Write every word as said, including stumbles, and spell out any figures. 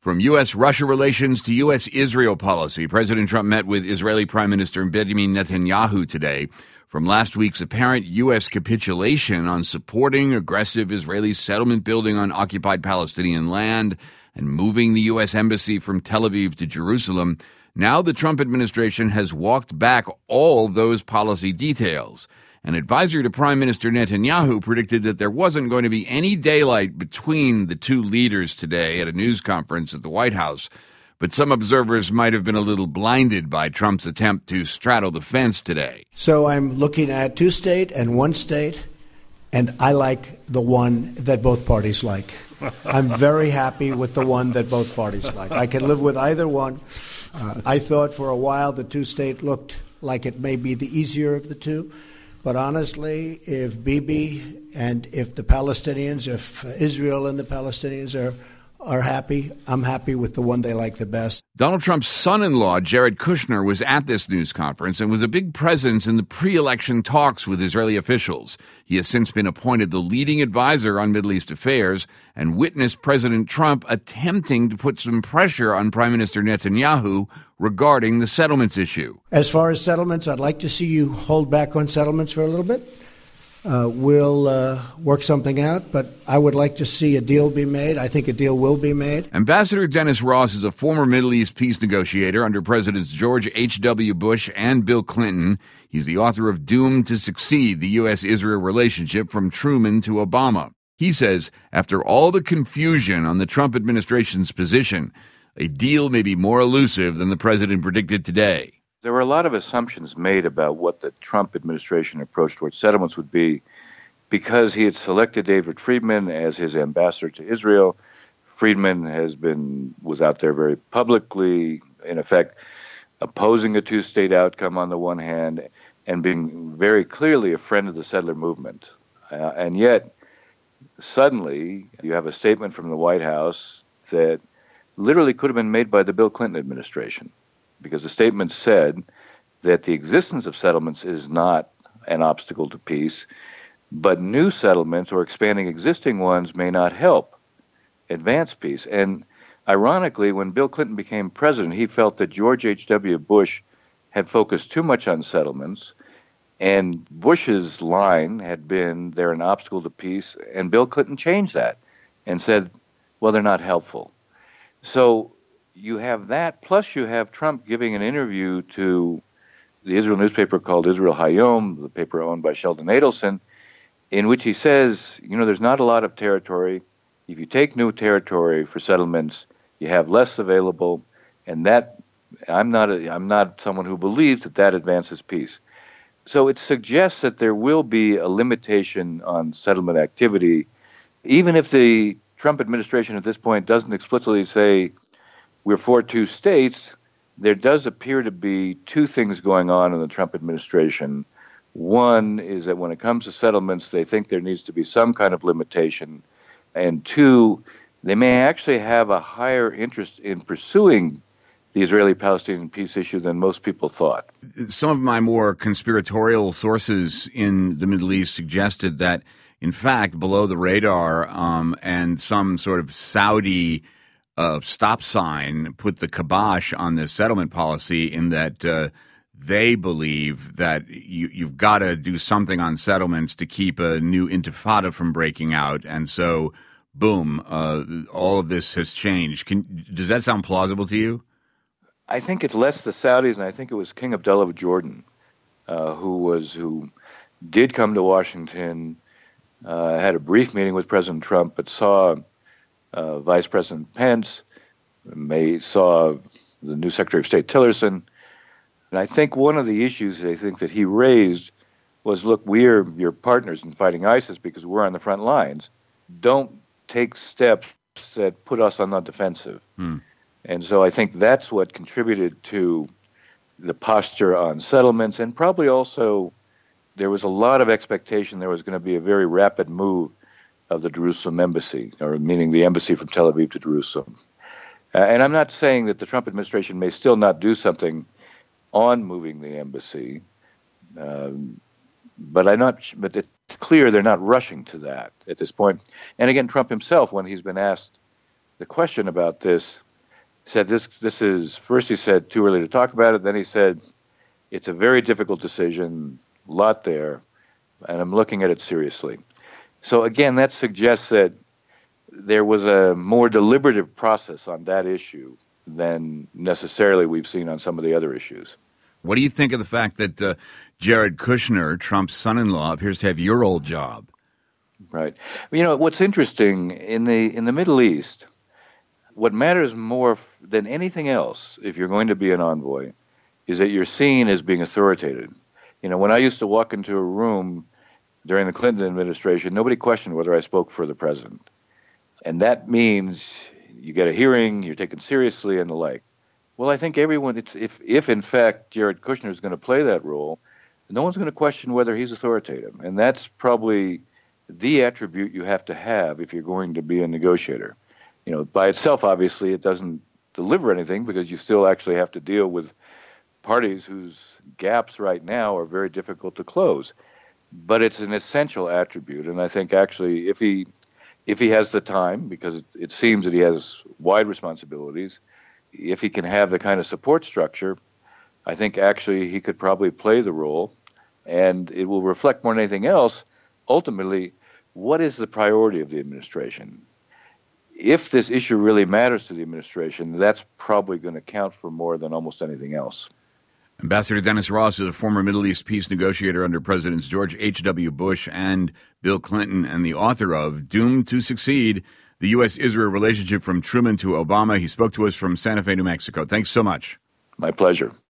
From U S Russia relations to U S Israel policy, President Trump met with Israeli Prime Minister Benjamin Netanyahu today. From last week's apparent U S capitulation on supporting aggressive Israeli settlement building on occupied Palestinian land and moving the U S embassy from Tel Aviv to Jerusalem, now the Trump administration has walked back all those policy details. An advisor to Prime Minister Netanyahu predicted that there wasn't going to be any daylight between the two leaders today at a news conference at the White House. But some observers might have been a little blinded by Trump's attempt to straddle the fence today. So I'm looking at two state and one state, and I like the one that both parties like. I'm very happy with the one that both parties like. I can live with either one. Uh, I thought for a while the two state looked like it may be the easier of the two. But honestly, if Bibi and if the Palestinians, if Israel and the Palestinians are are happy, I'm happy with the one they like the best. Donald Trump's son-in-law, Jared Kushner, was at this news conference and was a big presence in the pre-election talks with Israeli officials. He has since been appointed the leading advisor on Middle East affairs and witnessed President Trump attempting to put some pressure on Prime Minister Netanyahu regarding the settlements issue. As far as settlements, I'd like to see you hold back on settlements for a little bit. Uh, we'll uh, work something out, but I would like to see a deal be made. I think a deal will be made. Ambassador Dennis Ross is a former Middle East peace negotiator under Presidents George H W. Bush and Bill Clinton. He's the author of Doomed to Succeed, the U S Israel relationship from Truman to Obama. He says, after all the confusion on the Trump administration's position, a deal may be more elusive than the president predicted today. There were a lot of assumptions made about what the Trump administration approach towards settlements would be because he had selected David Friedman as his ambassador to Israel. Friedman has been was out there very publicly, in effect, opposing a two-state outcome on the one hand and being very clearly a friend of the settler movement. Uh, and yet, suddenly, you have a statement from the White House that literally could have been made by the Bill Clinton administration, because the statement said that the existence of settlements is not an obstacle to peace, but new settlements or expanding existing ones may not help advance peace. And ironically, when Bill Clinton became president, he felt that George H W. Bush had focused too much on settlements, and Bush's line had been they're an obstacle to peace, and Bill Clinton changed that and said, well, they're not helpful. So you have that, plus you have Trump giving an interview to the Israel newspaper called Israel Hayom, the paper owned by Sheldon Adelson, in which he says, you know, there's not a lot of territory. If you take new territory for settlements, you have less available, and that I'm not a, I'm not someone who believes that that advances peace. So it suggests that there will be a limitation on settlement activity, even if the Trump administration at this point doesn't explicitly say we're for two states. There does appear to be two things going on in the Trump administration. One is that when it comes to settlements, they think there needs to be some kind of limitation. And two, they may actually have a higher interest in pursuing the Israeli-Palestinian peace issue than most people thought. Some of my more conspiratorial sources in the Middle East suggested that, in fact, below the radar um, and some sort of Saudi uh, stop sign put the kibosh on this settlement policy in that uh, they believe that you, you've got to do something on settlements to keep a new intifada from breaking out. And so, boom, uh, all of this has changed. Can, does that sound plausible to you? I think it's less the Saudis, and I think it was King Abdullah of Jordan, uh, who was who did come to Washington, uh, had a brief meeting with President Trump, but saw uh, Vice President Pence, may saw the new Secretary of State Tillerson. And I think one of the issues I think that he raised was, look, we're your partners in fighting ISIS because we're on the front lines. Don't take steps that put us on the defensive. Hmm. And so I think that's what contributed to the posture on settlements, and probably also there was a lot of expectation there was going to be a very rapid move of the Jerusalem embassy, or meaning the embassy from Tel Aviv to Jerusalem. Uh, and I'm not saying that the Trump administration may still not do something on moving the embassy, um, but I'm not. But it's clear they're not rushing to that at this point. And again, Trump himself, when he's been asked the question about this, said this, this is, first he said too early to talk about it, then he said it's a very difficult decision, a lot there, and I'm looking at it seriously. So again, that suggests that there was a more deliberative process on that issue than necessarily we've seen on some of the other issues. What do you think of the fact that uh, Jared Kushner, Trump's son-in-law, appears to have your old job? Right. You know, what's interesting, in the in the Middle East, what matters more f- than anything else, if you're going to be an envoy, is that you're seen as being authoritative. You know, when I used to walk into a room during the Clinton administration, nobody questioned whether I spoke for the president. And that means you get a hearing, you're taken seriously, and the like. Well, I think everyone, it's, if, if in fact Jared Kushner is going to play that role, no one's going to question whether he's authoritative. And that's probably the attribute you have to have if you're going to be a negotiator. You know, by itself, obviously, it doesn't deliver anything because you still actually have to deal with parties whose gaps right now are very difficult to close. But it's an essential attribute. And I think actually if he if he has the time, because it, it seems that he has wide responsibilities, if he can have the kind of support structure, I think actually he could probably play the role, and it will reflect more than anything else, ultimately, what is the priority of the administration? If this issue really matters to the administration, that's probably going to count for more than almost anything else. Ambassador Dennis Ross is a former Middle East peace negotiator under Presidents George H W. Bush and Bill Clinton, and the author of Doomed to Succeed, the U S Israel Relationship from Truman to Obama. He spoke to us from Santa Fe, New Mexico. Thanks so much. My pleasure.